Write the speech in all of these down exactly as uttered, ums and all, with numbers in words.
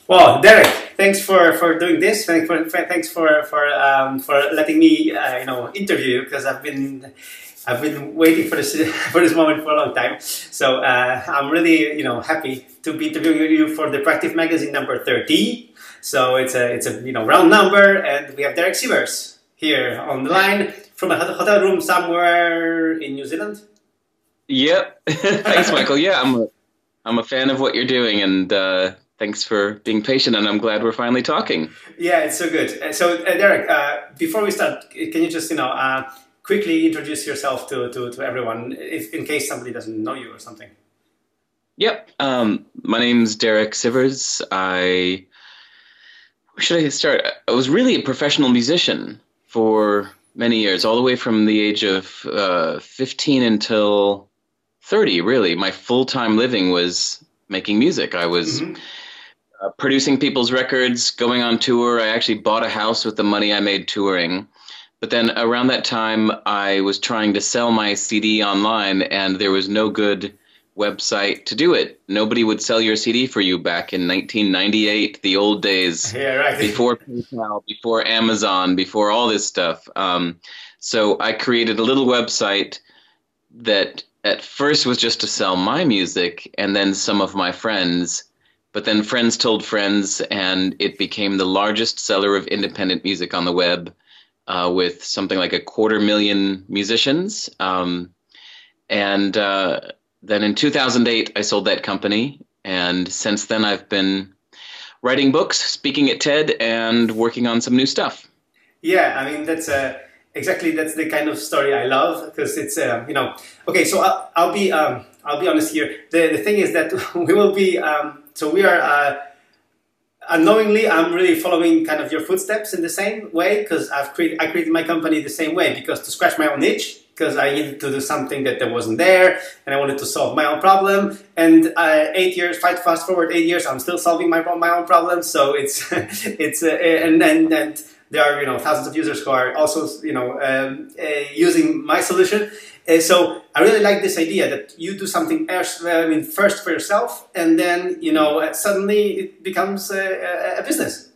Well, Derek, thanks for, for doing this. Thanks for thanks for for um, for letting me uh, you know interview you because I've been I've been waiting for this for this moment for a long time. So uh, I'm really you know happy to be interviewing you for the Proactive Magazine number thirty. So it's a it's a you know round number, and we have Derek Sivers here on the line from a hotel room somewhere in New Zealand. Yep. Thanks, Michael. Yeah, I'm a I'm a fan of what you're doing, and uh, thanks for being patient. And I'm glad we're finally talking. Yeah, it's so good. Uh, So, uh, Derek, uh, before we start, can you just you know uh, quickly introduce yourself to to, to everyone, if in case somebody doesn't know you or something? Yep. Um, my name's Derek Sivers. I where should I start? I was really a professional musician for many years, all the way from the age of uh, fifteen until thirty, really. My full-time living was making music. I was Mm-hmm. uh, producing people's records, going on tour. I actually bought a house with the money I made touring. But then around that time, I was trying to sell my C D online, and there was no good website to do it. Nobody would sell your C D for you back in nineteen ninety-eight, the old days, Yeah, right. before PayPal, before Amazon, before all this stuff. Um, so I created a little website that at first was just to sell my music and then some of my friends, but then friends told friends, and it became the largest seller of independent music on the web, uh, with something like a quarter million musicians. Um, and uh, then in two thousand eight, I sold that company, and since then I've been writing books, speaking at TED, and working on some new stuff. Yeah, I mean that's uh, exactly that's the kind of story I love because it's uh, you know okay. So I'll, I'll be um, I'll be honest here. The the thing is that we will be um, so we are uh, unknowingly I'm really following kind of your footsteps in the same way because I've created I created my company the same way because to scratch my own itch because I needed to do something that there wasn't there and I wanted to solve my own problem. And uh, eight years, fight fast forward eight years, I'm still solving my my own problem. So it's it's uh, and and and. There are, you know, thousands of users who are also, you know, um, uh, using my solution. Uh, so I really like this idea that you do something else, uh, I mean, first for yourself, and then, you know, uh, suddenly it becomes a, a, a business.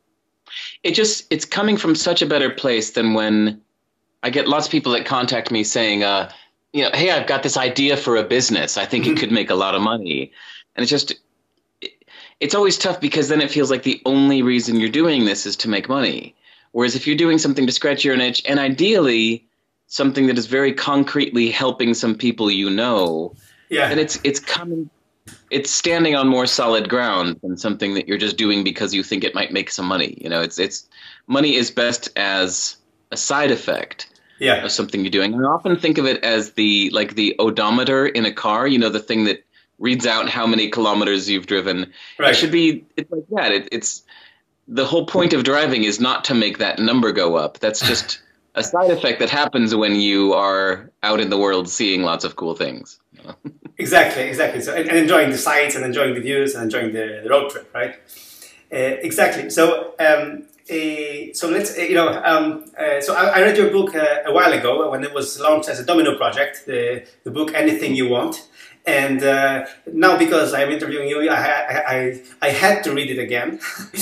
It just, it's coming from such a better place than when I get lots of people that contact me saying, uh, you know, hey, I've got this idea for a business. I think Mm-hmm. it could make a lot of money. And it's just, it, it's always tough because then it feels like the only reason you're doing this is to make money. Whereas if you're doing something to scratch your own itch, and ideally something that is very concretely helping some people you know, Yeah. then it's it's coming, it's standing on more solid ground than something that you're just doing because you think it might make some money. You know, it's it's money is best as a side effect Yeah. of something you're doing. I often think of it as the like the odometer in a car. You know, the thing that reads out how many kilometers you've driven. Right. It should be it's like that. It, it's the whole point of driving is not to make that number go up. That's just a side effect that happens when you are out in the world seeing lots of cool things. Exactly, exactly. So, and, and enjoying the sights and enjoying the views and enjoying the, the road trip, right? Uh, exactly. So, um, uh, so let's, uh, you know, um, uh, so I, I read your book uh, a while ago when it was launched as a Domino project, the, the book Anything You Want. And uh, now, because I'm interviewing you, I, I, I, I had to read it again.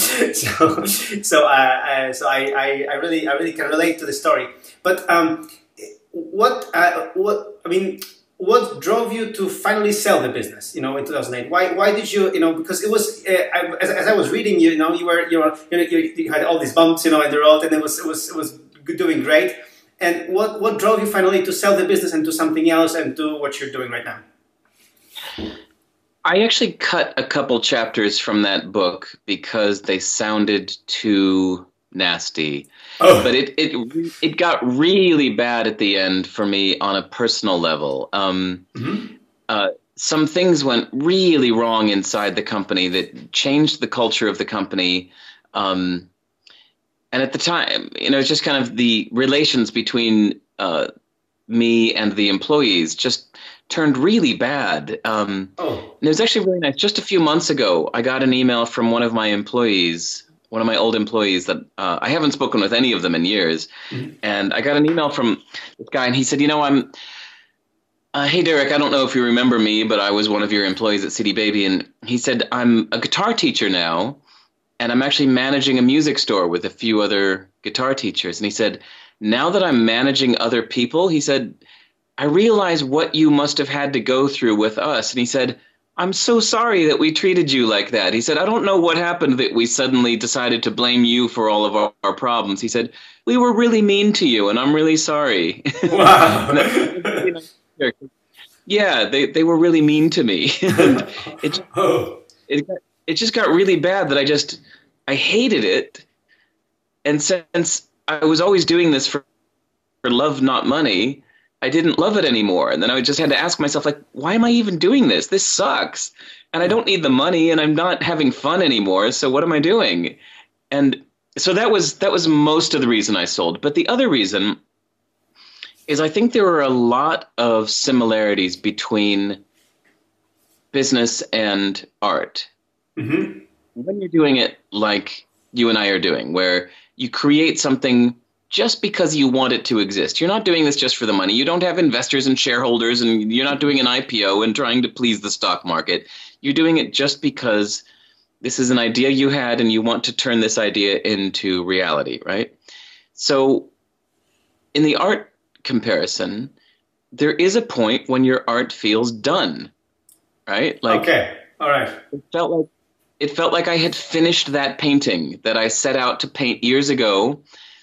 so, so, uh, uh, so I, I, I really, I really can relate to the story. But um, what, uh, what, I mean, what drove you to finally sell the business? You know, in two thousand eight. Why, why did you, you know, because it was uh, I, as, as I was reading, you know, you were, you were, you, know, you, you had all these bumps, you know, in the road, and it was, it was, it was doing great. And what, what drove you finally to sell the business and do something else and do what you're doing right now? I actually cut a couple chapters from that book because they sounded too nasty. Oh. But it it it got really bad at the end for me on a personal level. Um, Mm-hmm. uh, some things went really wrong inside the company that changed the culture of the company. Um, and at the time, you know, it's just kind of the relations between uh, me and the employees just turned really bad. Um, Oh. and it was actually really nice. Just a few months ago, I got an email from one of my employees, one of my old employees that uh, I haven't spoken with any of them in years. Mm-hmm. And I got an email from this guy, and he said, you know, I'm, uh, hey, Derek, I don't know if you remember me, but I was one of your employees at C D Baby. And he said, I'm a guitar teacher now, and I'm actually managing a music store with a few other guitar teachers. And he said, now that I'm managing other people, he said, I realize what you must have had to go through with us. And he said, I'm so sorry that we treated you like that. He said, I don't know what happened that we suddenly decided to blame you for all of our, our problems. He said, we were really mean to you, and I'm really sorry. Wow. Yeah, they, they were really mean to me. And it, Oh. it, it just got really bad that I just, I hated it. And since I was always doing this for, for love, not money, I didn't love it anymore. And then I just had to ask myself, like, why am I even doing this? This sucks. And I don't need the money, and I'm not having fun anymore. So what am I doing? And so that was that was most of the reason I sold. But the other reason is I think there were a lot of similarities between business and art. Mm-hmm. When you're doing it like you and I are doing, where you create something just because you want it to exist. You're not doing this just for the money. You don't have investors and shareholders, and you're not doing an I P O and trying to please the stock market. You're doing it just because this is an idea you had and you want to turn this idea into reality, right? So in the art comparison, there is a point when your art feels done, right? Like, okay, all right. It felt like it felt like I had finished that painting that I set out to paint years ago.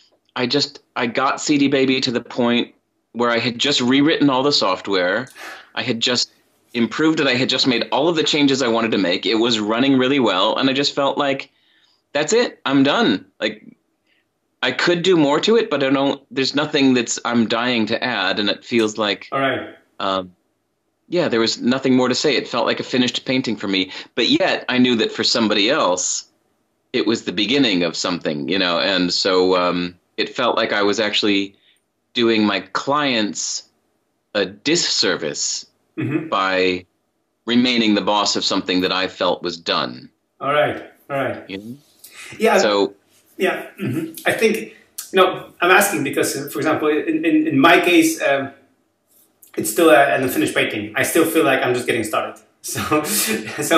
I just, I got C D Baby to the point where I had just rewritten all the software. I had just improved it. I had just made all of the changes I wanted to make. It was running really well. And I just felt like, that's it. I'm done. Like, I could do more to it, but I don't, there's nothing that's, I'm dying to add. And it feels like, all right. Um, yeah, there was nothing more to say. It felt like a finished painting for me. But yet I knew that for somebody else, it was the beginning of something, you know? And so, um, it felt like I was actually doing my clients a disservice mm-hmm. by remaining the boss of something that I felt was done. All right, all right. You know? Yeah. So, yeah, mm-hmm. I think, you know, I'm asking because, for example, in, in, in my case, um, it's still a, an unfinished painting. I still feel like I'm just getting started. So, so,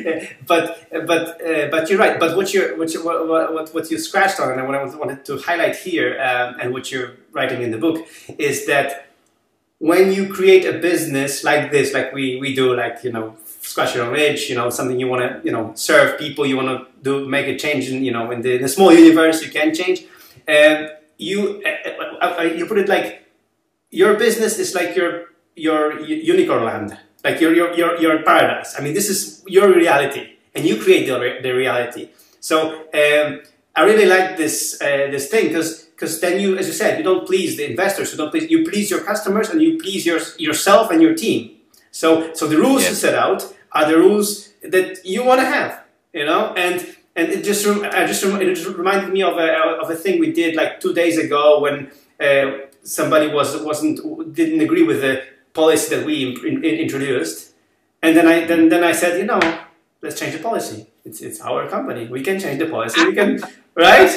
but, but, uh, but you're right. But what you're, what you, what, what, what you scratched on, and what I wanted to highlight here, um, and what you're writing in the book, is that when you create a business like this, like we, we do, like, you know, scratch your own itch, you know, something you want to, you know, serve people, you want to do, make a change in, you know, in the, in the small universe, you can change. And you, uh, uh, you put it like, your business is like your, your unicorn land. Like your, your, your, your paradise. I mean, this is your reality, and you create the, the reality. So um, I really like this uh, this thing because because then you, as you said, you don't please the investors, you don't please, you please your customers, and you please your, yourself and your team. So so the rules yeah. you set out are the rules that you want to have, you know. And and it just I just it just reminded me of a of a thing we did like two days ago when uh, somebody was wasn't didn't agree with the policy that we in, in, introduced, and then I then then I said, you know, let's change the policy. It's it's our company. We can change the policy. We can, right?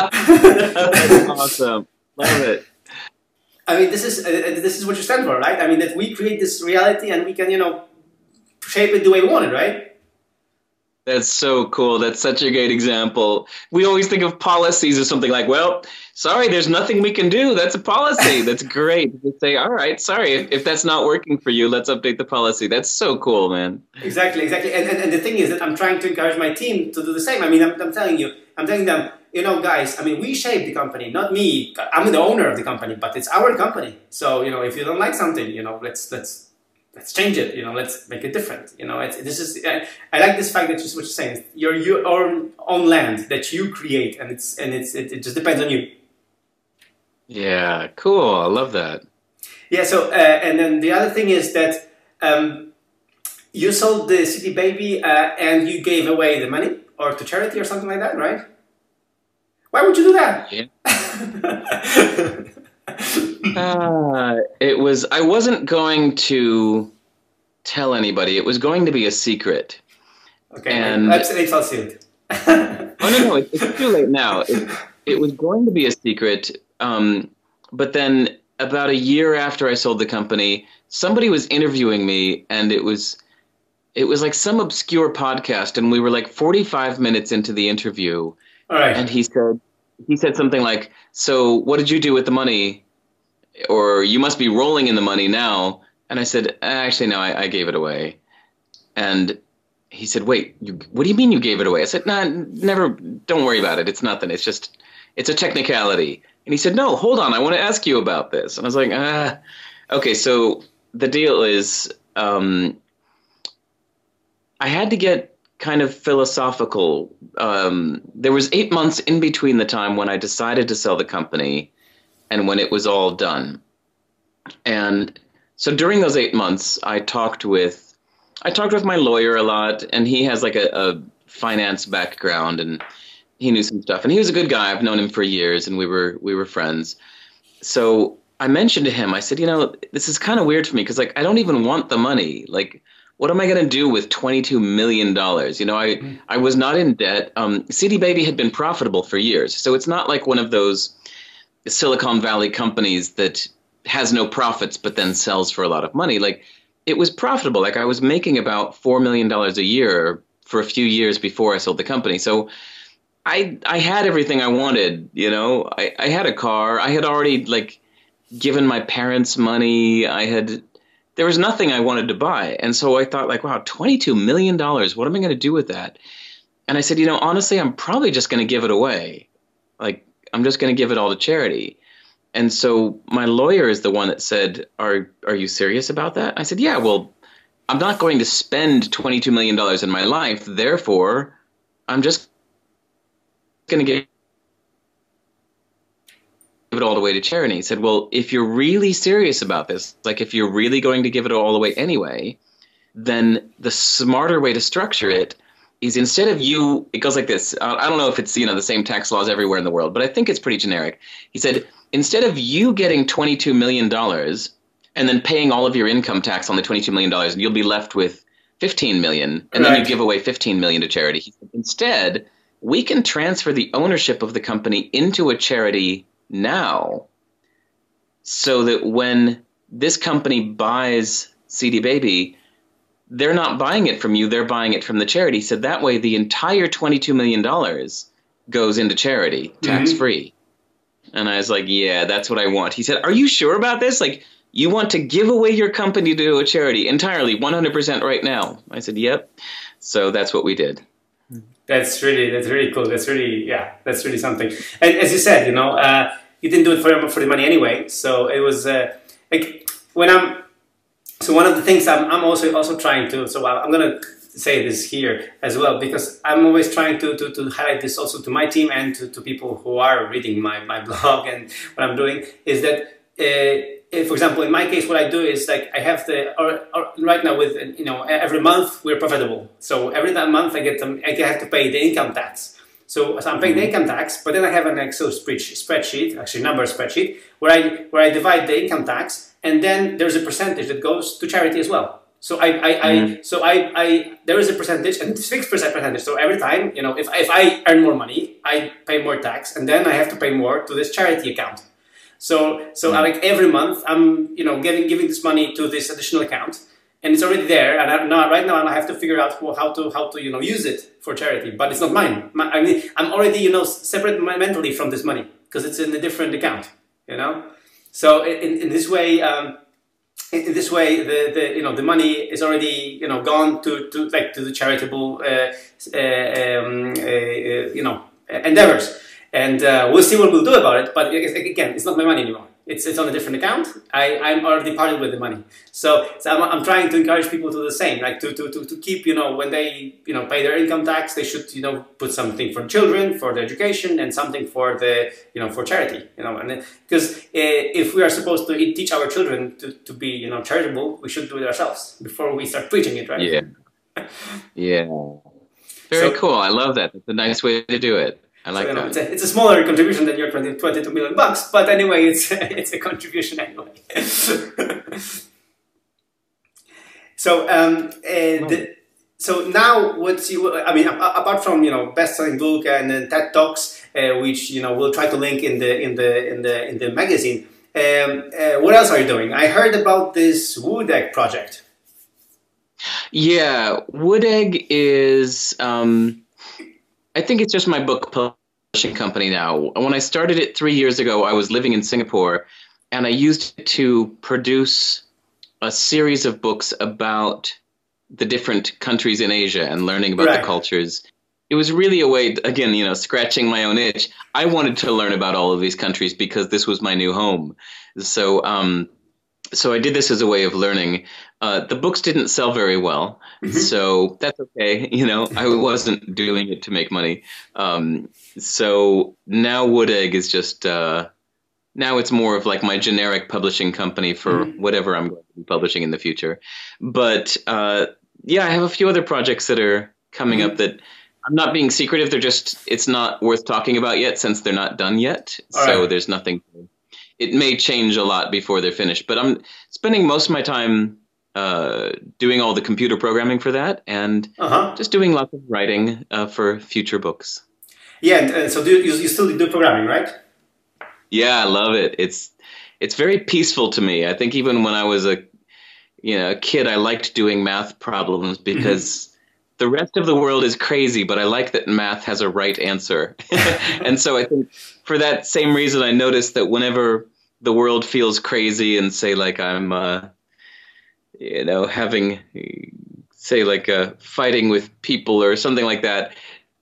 That's awesome. Love it. I mean, this is uh, this is what you stand for, right? I mean, that we create this reality and we can, you know, shape it the way we want it, right? That's so cool. That's such a great example. We always think of policies as something like, well, sorry, there's nothing we can do. That's a policy. That's great. Just say, all right, sorry, if, if that's not working for you, let's update the policy. That's so cool, man. Exactly, exactly. And, and, and the thing is that I'm trying to encourage my team to do the same. I mean, I'm, I'm telling you, I'm telling them, you know, guys, I mean, we shape the company, not me. I'm the owner of the company, but it's our company. So, you know, if you don't like something, you know, let's, let's, let's change it, you know, let's make it different. You know, it's, this is, I, I like this fact that just what you're saying, you're your own, own land that you create, and it's, and it's, it, it just depends on you. Yeah, cool. I love that. Yeah. So, uh, and then the other thing is that, um, you sold the C D Baby, uh, and you gave away the money or to charity or something like that, right? Why would you do that? Yeah. Uh, it was, I wasn't going to tell anybody. It was going to be a secret. Okay, and let's, let's all see it. Oh, no, no, it, it's too late now. It, it was going to be a secret, um, but then about a year after I sold the company, somebody was interviewing me, and it was, It was like some obscure podcast, and we were like forty-five minutes into the interview. All right. And he said, he said something like, "So what did you do with the money? Or you must be rolling in the money now." And I said, "Actually, no, I, I gave it away." And he said, "Wait, you, what do you mean you gave it away?" I said, "Nah, never, don't worry about it. It's nothing. It's just, it's a technicality." And he said, "No, hold on. I want to ask you about this." And I was like, ah, okay. So the deal is, um, I had to get kind of philosophical. Um, there was eight months in between the time when I decided to sell the company and when it was all done. And so during those eight months, I talked with, I talked with my lawyer a lot, and he has like a, a finance background, and he knew some stuff. And he was a good guy. I've known him for years, and we were we were friends. So I mentioned to him, I said, you know, this is kind of weird for me because, like, I don't even want the money. Like, what am I going to do with twenty-two million dollars? You know, I, mm-hmm. I was not in debt. Um, C D Baby had been profitable for years. So it's not like one of those Silicon Valley companies that has no profits but then sells for a lot of money. Like, it was profitable. Like, I was making about four million dollars a year for a few years before I sold the company. So I I had everything I wanted, you know. I, I had a car. I had already, like, given my parents money. I had, there was nothing I wanted to buy. And so I thought, like, wow, twenty-two million dollars, what am I going to do with that? And I said, you know, honestly, I'm probably just going to give it away. Like, I'm just going to give it all to charity. And so my lawyer is the one that said, are are you serious about that? I said, yeah, well, I'm not going to spend twenty-two million dollars in my life. Therefore, I'm just going to give it all away to charity. He said, well, if you're really serious about this, like if you're really going to give it all away anyway, then the smarter way to structure it is instead of you, it goes like this. I don't know if it's, you know, the same tax laws everywhere in the world, but I think it's pretty generic. He said, instead of you getting twenty-two million dollars and then paying all of your income tax on the twenty-two million dollars, and you'll be left with fifteen million dollars, and right. then you give away fifteen million dollars to charity. He said, instead, we can transfer the ownership of the company into a charity now so that when this company buys C D Baby, they're not buying it from you, they're buying it from the charity. So that way the entire twenty-two million dollars goes into charity, tax-free. Mm-hmm. And I was like, yeah, that's what I want. He said, are you sure about this? Like, you want to give away your company to a charity entirely, one hundred percent right now? I said, yep. So that's what we did. That's really, that's really cool. That's really, yeah, that's really something. And as you said, you know, uh, you didn't do it for, for the money anyway. So it was, uh, like, when I'm, so one of the things I'm, I'm also also trying to, so I'm going to say this here as well, because I'm always trying to, to, to highlight this also to my team and to, to people who are reading my, my blog and what I'm doing, is that, uh, for example, in my case, what I do is like I have the, or, or right now with, you know, every month we're profitable. So every that month I get them, I have to pay the income tax. So, so I'm paying the income tax, but then I have an Excel spreadsheet, actually number spreadsheet, where I where I divide the income tax, and then there's a percentage that goes to charity as well. So I, I, mm-hmm. I so I, I there is a percentage, and it's fixed percent percentage. So every time, you know, if if I earn more money, I pay more tax, and then I have to pay more to this charity account. So so mm-hmm. I, like every month, I'm you know giving giving this money to this additional account, and it's already there. And I, now right now I have to figure out how to how to you know use it for charity, but it's not mine. My, I mean, I'm already you know separate mentally from this money because it's in a different account. You know, so in in this way. Um, In this way, the, the you know the money is already you know gone to, to like to the charitable uh, uh, um, uh, you know endeavors, and uh, we'll see what we'll do about it. But again, it's not my money anymore. It's it's on a different account. I I'm already parted with the money. So, so I'm, I'm trying to encourage people to do the same, like to, to to to keep you know when they you know pay their income tax, they should you know put something for children, for their education, and something for the you know for charity. You know, and because uh, if we are supposed to teach our children to, to be you know charitable, we should do it ourselves before we start preaching it, right? Yeah, yeah. Very so, cool. I love that. It's a nice way to do it. I like so, you know, that. It's a, it's a smaller contribution than your twenty-two million bucks, but anyway, it's it's a contribution anyway. so um, and oh. so now what's you? I mean, apart from you know best-selling book and then TED Talks, uh, which you know we'll try to link in the in the in the in the magazine. Um, uh, what else are you doing? I heard about this Woo Deck project. Yeah, Wood Egg is, um, I think it's just my book publishing company now. When I started it three years ago, I was living in Singapore, and I used it to produce a series of books about the different countries in Asia and learning about Right. the cultures. It was really a way, again, you know, scratching my own itch. I wanted to learn about all of these countries because this was my new home. So, um, so I did this as a way of learning. Uh, the books didn't sell very well, Mhm. so that's okay. You know, I wasn't doing it to make money. Um, so now Wood Egg is just, uh, now it's more of like my generic publishing company for Mhm. whatever I'm going to be publishing in the future. But uh, yeah, I have a few other projects that are coming up Mhm. that I'm not being secretive. They're just, it's not worth talking about yet since they're not done yet. All So right. there's nothing, it may change a lot before they're finished. But I'm spending most of my time uh, doing all the computer programming for that and Uh-huh. just doing lots of writing uh, for future books. Yeah, and, uh, so do you, you still do programming, right? Yeah, I love it. It's it's very peaceful to me. I think even when I was a you know a kid, I liked doing math problems Mhm. because the rest of the world is crazy, but I like that math has a right answer. And so I think for that same reason, I noticed that whenever the world feels crazy and say like I'm uh, you know having say like uh, fighting with people or something like that,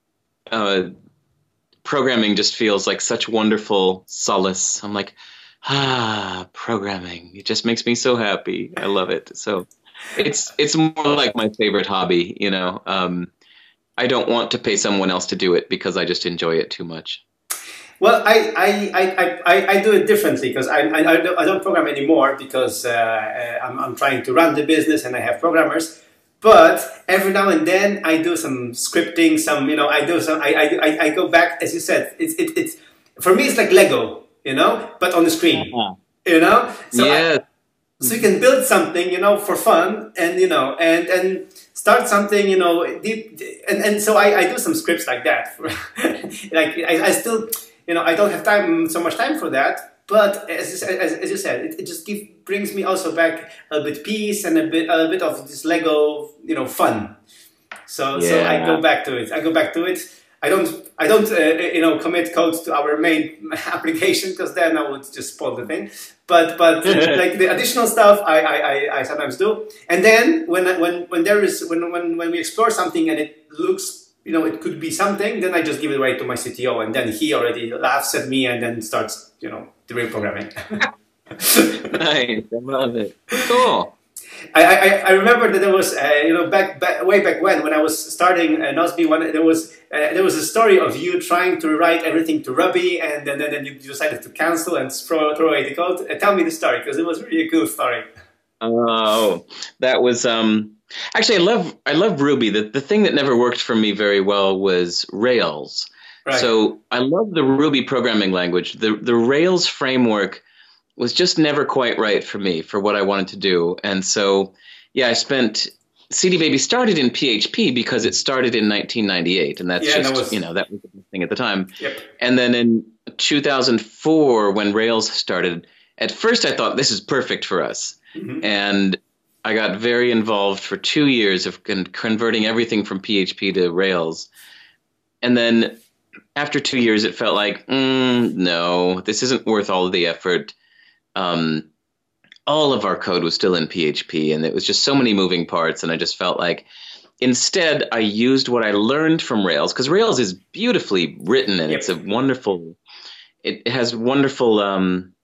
uh, programming just feels like such wonderful solace. I'm like, ah, programming. It just makes me so happy. I love it. So it's it's more like my favorite hobby, you know. Um, I don't want to pay someone else to do it because I just enjoy it too much. Well, I, I, I, I, I do it differently because I, I, I don't I don't program anymore because uh, uh, I'm, I'm trying to run the business and I have programmers. But every now and then I do some scripting, some, you know, I do some, I, I, I I go back, as you said, it's, it, it's, for me, it's like Lego, you know, but on the screen, Uh-huh. you know? So I, Yes. so you can build something, you know, for fun and, you know, and, and start something, you know, deep. And, and so I, I do some scripts like that. Like I, I still, you know, I don't have time, so much time for that. But as, as, as you said, it, it just give, brings me also back a bit peace and a bit, a bit of this Lego, you know, fun. So, so I Yeah. go back to it. I go back to it. I don't, I don't, uh, you know, commit code to our main application because then I would just spoil the thing. But, but like the additional stuff, I, I, I, I sometimes do. And then when, when, when there is, when, when, when we explore something and it looks, you know, it could be something, then I just give it away to my C T O, and then he already laughs at me and then starts, you know, the real programming. Nice. I love it. Cool. I, I, I remember that there was, uh, you know, back, back way back when, when I was starting uh, Nozbe, one there was uh, there was a story of you trying to write everything to Ruby, and then, then you decided to cancel and throw, throw away the code. Uh, tell me the story, because it was really a cool story. Oh, that was um actually I love I love Ruby. The the thing that never worked for me very well was Rails. Right. So I love the Ruby programming language. The the Rails framework was just never quite right for me for what I wanted to do. And so yeah, I spent C D Baby started in P H P because it started in nineteen ninety-eight, and that's Yeah, just, that was- you know, that was the thing at the time. Yep. And then in two thousand four when Rails started, at first I thought this is perfect for us. Mhm. And I got very involved for two years of con- converting everything from P H P to Rails. And then after two years, it felt like, mm, no, this isn't worth all of the effort. Um, all of our code was still in P H P, and it was just so many moving parts. And I just felt like instead I used what I learned from Rails, because Rails is beautifully written and Yep. it's a wonderful, it has wonderful, um,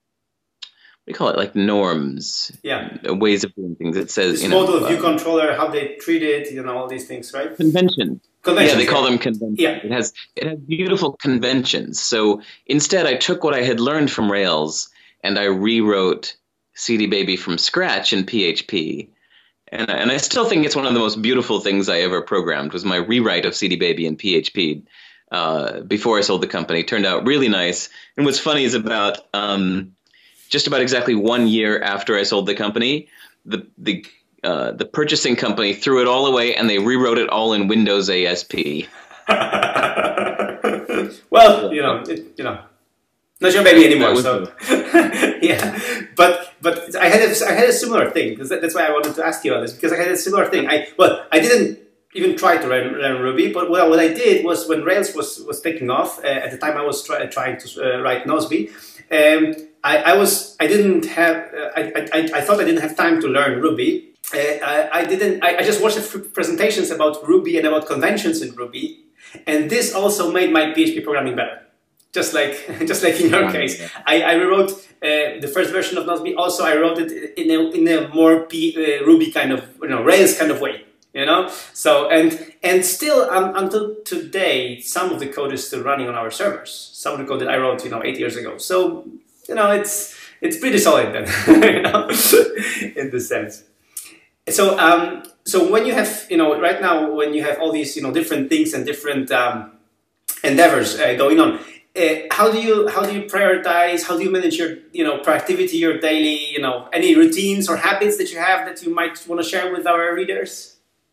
we call it like norms, Yeah. ways of doing things. It says, This you know, model view uh, controller, how they treat it, you know, all these things, right? conventions. Conventions, Yeah, they call yeah. them conventions. Yeah. It has it has beautiful conventions. So instead, I took what I had learned from Rails and I rewrote C D Baby from scratch in P H P. And and I still think it's one of the most beautiful things I ever programmed was my rewrite of C D Baby in P H P. Uh, before I sold the company, it turned out really nice. And what's funny is about um, just about exactly one year after I sold the company, the the uh, the purchasing company threw it all away and they rewrote it all in Windows A S P. Well, you know, it, you know, not your baby anymore. was So, yeah, but but I had a, I had a similar thing because that's why I wanted to ask you about this, because I had a similar thing. I well, I didn't even try to learn, learn Ruby, but what, what I did was when Rails was was taking off uh, at the time, I was try, trying to uh, write Nozbe. Um, I, I was I didn't have uh, I, I I thought I didn't have time to learn Ruby. Uh, I, I didn't. I, I just watched presentations about Ruby and about conventions in Ruby, and this also made my P H P programming better. Just like, just like in your case, I, I rewrote uh, the first version of Nozbe. Also, I wrote it in a in a more P, uh, Ruby kind of, you know, Rails kind of way. You know, so and and still um, until today, some of the code is still running on our servers. Some of the code that I wrote, you know, eight years ago. So you know, it's it's pretty solid then, you know, in the sense. So um, so when you have, you know, right now when you have all these, you know, different things and different um, endeavors uh, going on. Uh, how do you how do you prioritize? How do you manage your you know productivity, your daily you know any routines or habits that you have that you might want to share with our readers?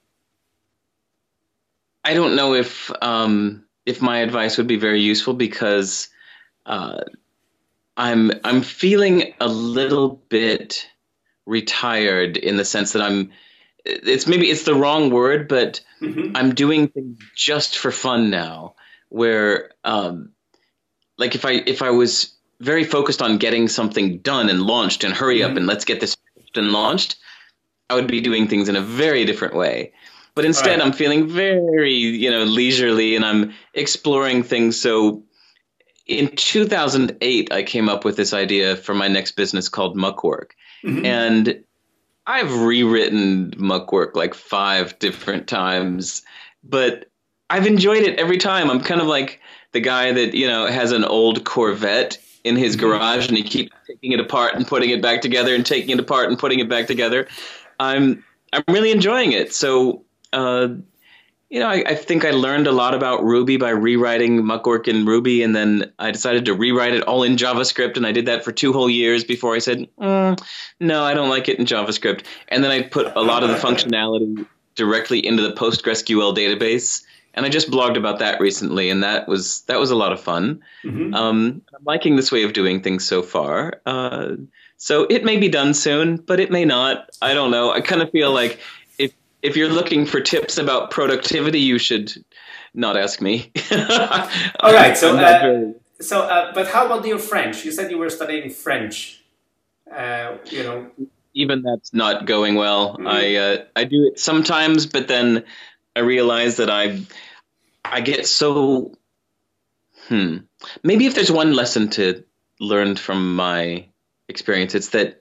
I don't know if um, if my advice would be very useful because uh, I'm I'm feeling a little bit retired in the sense that I'm. It's maybe it's the wrong word, but mm-hmm. I'm doing things just for fun now. Where um, like if I if I was very focused on getting something done and launched and hurry mm-hmm. up and let's get this and launched, I would be doing things in a very different way. But instead, right. I'm feeling very, you know, leisurely and I'm exploring things. So in two thousand eight, I came up with this idea for my next business called Muckwork. Mm-hmm. And I've rewritten Muckwork like five different times, but I've enjoyed it every time. I'm kind of like the guy that, you know, has an old Corvette in his garage and he keeps taking it apart and putting it back together and taking it apart and putting it back together. I'm I'm really enjoying it. So, uh, you know, I, I think I learned a lot about Ruby by rewriting Muckwork in Ruby, and then I decided to rewrite it all in JavaScript, and I did that for two whole years before I said, mm, no, I don't like it in JavaScript. And then I put a lot of the functionality directly into the PostgreSQL database. And I just blogged about that recently, and that was that was a lot of fun. Mm-hmm. um, I'm liking this way of doing things so far. Uh, so it may be done soon, but it may not. I don't know. I kind of feel like if if you're looking for tips about productivity, you should not ask me. All right. So, uh, very... so, uh, but how about your French? You said you were studying French. Uh, you know, even that's not going well. Mm-hmm. I uh, I do it sometimes, but then I realize that I. I get so, hmm, maybe if there's one lesson to learn from my experience, it's that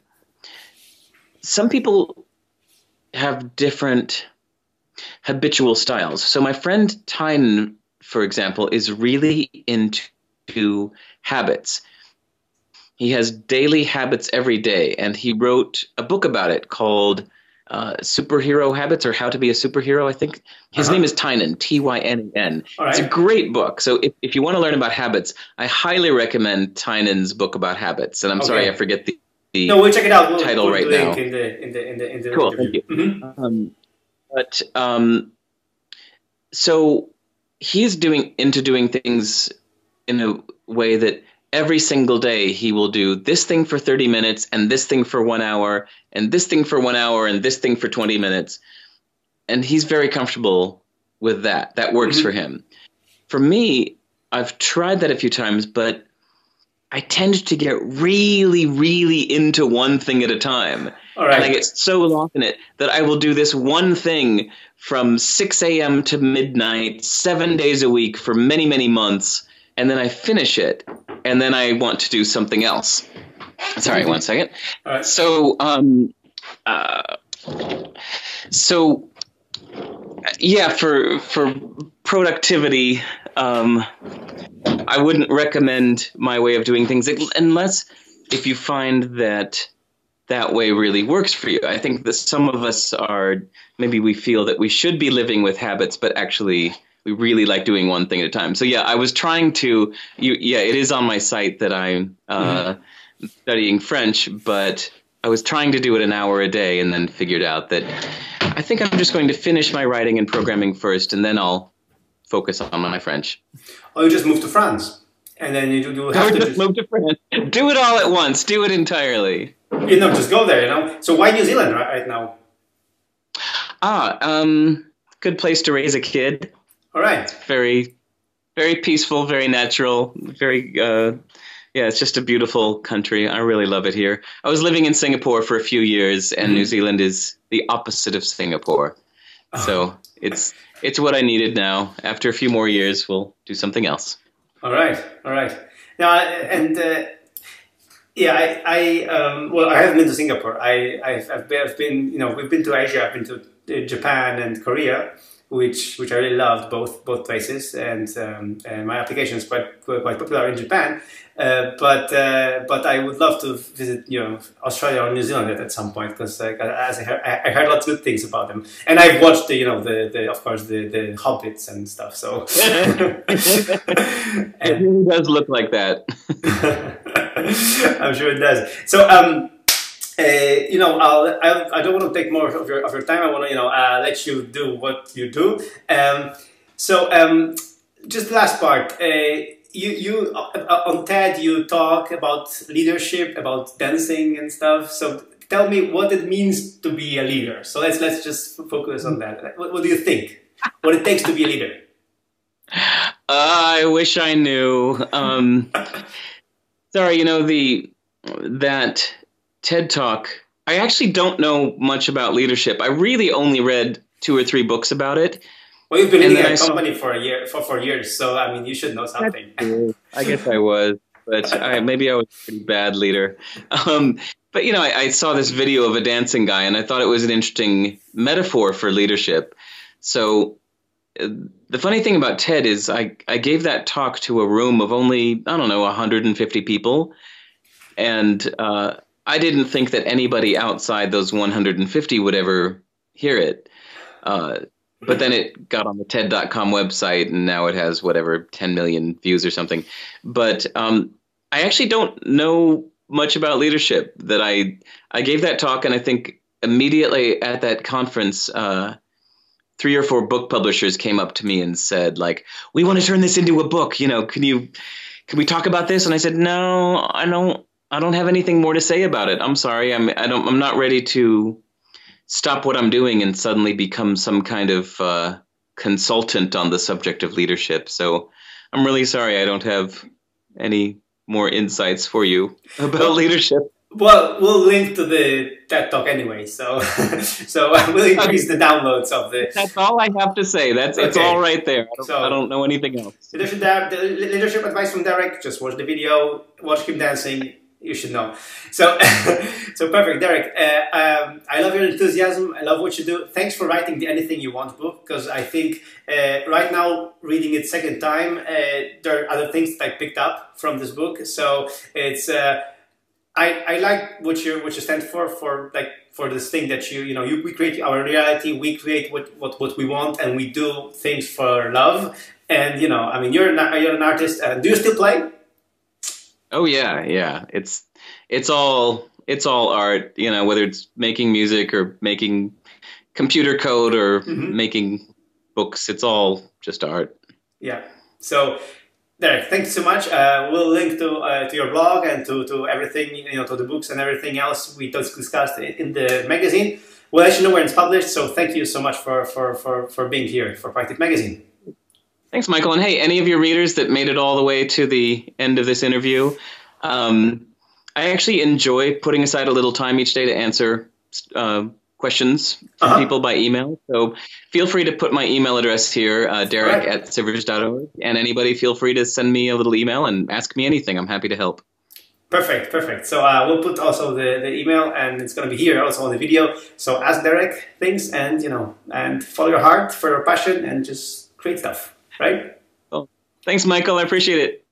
some people have different habitual styles. So my friend Tynan, for example, is really into habits. He has daily habits every day, and he wrote a book about it called Uh, Superhero Habits, or How to Be a Superhero, I think. His uh-huh. name is Tynan, T Y N A N. Right. It's a great book. So if, if you want to learn about habits, I highly recommend Tynan's book about habits. And I'm okay. sorry, I forget the, the no, we'll check it out. We'll, title we'll right link now. In the, in the, in the, in the cool, interview. thank you. Mm-hmm. Um, but um, so he's doing into doing things in a way that every single day he will do this thing for thirty minutes and this thing for one hour and this thing for one hour and this thing for twenty minutes. And he's very comfortable with that. That works mm-hmm. for him. For me, I've tried that a few times, but I tend to get really, really into one thing at a time. All right. And I get so lost in it that I will do this one thing from six a.m. to midnight, seven days a week for many, many months. And then I finish it, and then I want to do something else. Sorry, one second. All right. So, um, uh, so, yeah, for for productivity, um, I wouldn't recommend my way of doing things unless if you find that that way really works for you. I think that some of us are maybe we feel that we should be living with habits, but actually. We really like doing one thing at a time. So yeah, I was trying to. You, yeah, it is on my site that I'm uh, mm-hmm. studying French, but I was trying to do it an hour a day, and then figured out that I think I'm just going to finish my writing and programming first, and then I'll focus on my French. Or you just move to France, and then you do. do have or to just, just move to France. Do it all at once. Do it entirely. You know, just go there. You know. So why New Zealand right, right now? Ah, um, good place to raise a kid. All right. Very, very peaceful, very natural, very. Uh, yeah, it's just a beautiful country. I really love it here. I was living in Singapore for a few years, and mm-hmm. New Zealand is the opposite of Singapore. Oh. So it's it's what I needed now. After a few more years, we'll do something else. All right, all right. Now, and uh, yeah, I, I um, well, I haven't been to Singapore. I, I've, I've been, I've been, you know, we've been to Asia. I've been to Japan and Korea, which which I really loved, both both places. And, um, and my application is quite quite popular in Japan. Uh, but uh, but I would love to visit, you know, Australia or New Zealand at, at some point, because uh, as I heard, I heard lots of good things about them, and I've watched the, you know, the, the of course the, the Hobbits and stuff. So it really does look like that. I'm sure it does. So um, uh, you know, I'll, I'll, I don't want to take more of your of your time. I want to, you know, uh, let you do what you do. Um, so um, just the last part. Uh, You, you uh, on TED, you talk about leadership, about dancing and stuff. So tell me what it means to be a leader. So let's let's just focus on that. What, what do you think? What it takes to be a leader? Uh, I wish I knew. Um, sorry, you know, the that TED Talk. I actually don't know much about leadership. I really only read two or three books about it. Well, you've been leading a company for a year, for four years, so I mean, you should know something. I guess I was, but I, maybe I was a pretty bad leader. Um, but you know, I, I saw this video of a dancing guy, and I thought it was an interesting metaphor for leadership. So uh, the funny thing about TED is, I I gave that talk to a room of only I don't know one hundred fifty people, and uh, I didn't think that anybody outside those one hundred fifty would ever hear it. Uh, But then it got on the TED dot com website, and now it has whatever ten million views or something. But um, I actually don't know much about leadership. That I I gave that talk, and I think immediately at that conference, uh, three or four book publishers came up to me and said, like, "We want to turn this into a book. You know, can you can we talk about this?" And I said, "No, I don't. I don't have anything more to say about it. I'm sorry. I'm I don't. I'm not ready to stop what I'm doing and suddenly become some kind of uh, consultant on the subject of leadership. So I'm really sorry I don't have any more insights for you about well, leadership." Well, we'll link to the TED Talk anyway, so so we'll increase the downloads of the... That's all I have to say. That's okay. It's all right there. I don't, so, I don't know anything else. Leadership, the leadership advice from Derek, just watch the video, watch him dancing. You should know. So, so perfect, Derek. Uh, um, I love your enthusiasm. I love what you do. Thanks for writing the Anything You Want book, because I think uh, right now, reading it second time, uh, there are other things that I picked up from this book. So it's uh, I I like what you what you stand for for like for this thing that you you know you we create our reality. We create what what what we want, and we do things for love. And you know, I mean, you're an, you're an artist. Uh, do you still play? Oh yeah, yeah. It's it's all it's all art, you know, whether it's making music or making computer code or mm-hmm. making books, it's all just art. Yeah. So Derek, thank you so much. Uh, we'll link to uh, to your blog and to, to everything, you know, to the books and everything else we discussed in the magazine. We'll let you know when it's published. So thank you so much for for for, for being here for Proactive Magazine. Thanks, Michael. And hey, any of your readers that made it all the way to the end of this interview, um, I actually enjoy putting aside a little time each day to answer uh, questions from uh-huh. people by email. So feel free to put my email address here, uh, Derek right. at sivers dot org. And anybody feel free to send me a little email and ask me anything. I'm happy to help. Perfect, perfect. So uh, we'll put also the, the email, and it's going to be here also on the video. So ask Derek things, and, you know, and follow your heart for your passion and just create stuff. Right? Well, thanks, Michael. I appreciate it.